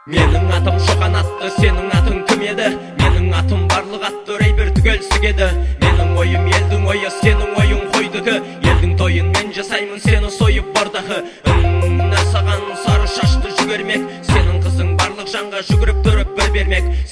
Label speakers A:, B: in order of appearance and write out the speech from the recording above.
A: Менің атым шоқан атты, сенің атың кім еді? Менің атым барлық атты рейбер түгел сігеді. Менің ойым елдің ойы, сенің ойың қойдығы. Елдің тойын мен жасаймын, сені сойып бардағы. Саған сары шашты жүгермек, сенің қызың барлық жанға жүгіріп тұрып бір бермек.